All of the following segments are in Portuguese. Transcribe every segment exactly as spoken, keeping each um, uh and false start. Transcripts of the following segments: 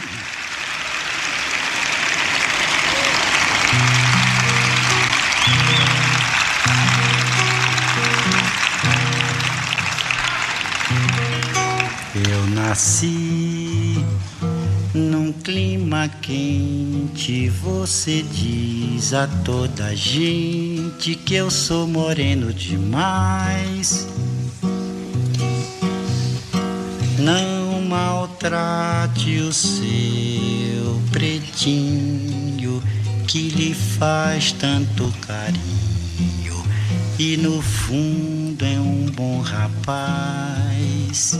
Eu nasci num clima quente, você diz a toda gente que eu sou moreno demais. Não maltrate o seu pretinho que lhe faz tanto carinho e no fundo é um bom rapaz.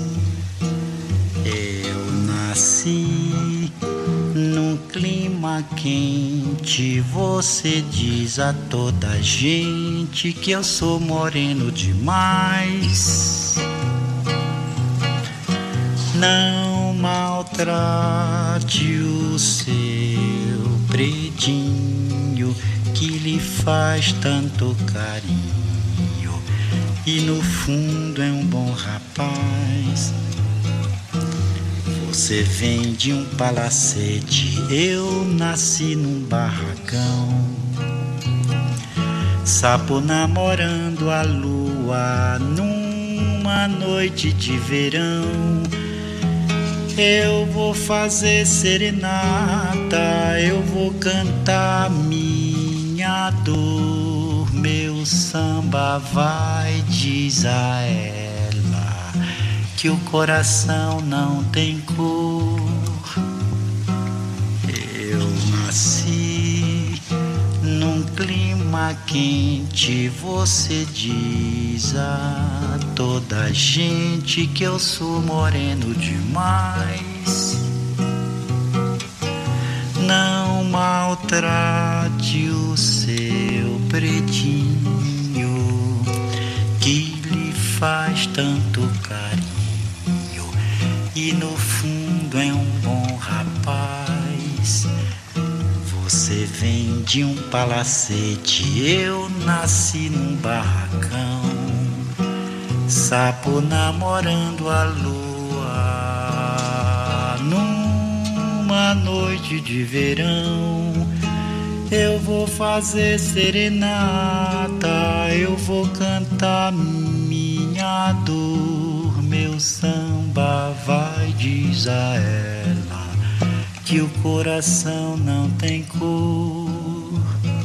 Eu nasci num clima quente, você diz a toda gente que eu sou moreno demais. Não maltrate o seu pretinho que lhe faz tanto carinho e no fundo é um bom rapaz. Você vem de um palacete, eu nasci num barracão. Sapo namorando a lua numa noite de verão. Eu vou fazer serenata, eu vou cantar minha dor. Meu samba vai, diz a ela, que o coração não tem cor. Eu nasci num clima quente, você diz a toda gente que eu sou moreno demais. Não maltrate o seu pretinho que lhe faz tanto carinho e no fundo é um bom rapaz. Você vem de um palacete, eu nasci num barracão. Sapo namorando a lua numa noite de verão. Eu vou fazer serenata, eu vou cantar minha dor. Meu samba vai, diz a ela, que o coração não tem cor.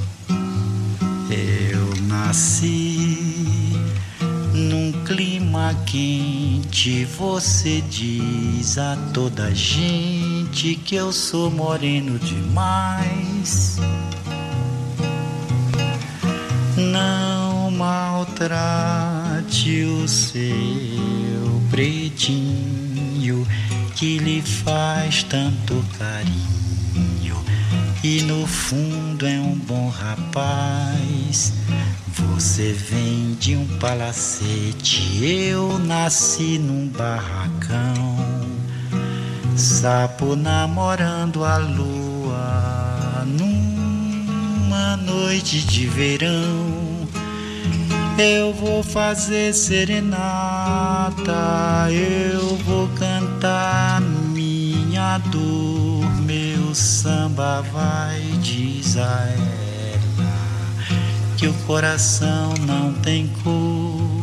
Eu nasci num clima quente, você diz a toda gente que eu sou moreno demais. Não maltrate o seu pretinho que lhe faz tanto carinho e no fundo é um bom rapaz. Você vem de um palacete, eu nasci num barracão. Sapo namorando a lua numa noite de verão. Eu vou fazer serenata, eu vou cantar minha dor. Meu samba vai, diz a ela, que o coração não tem cor.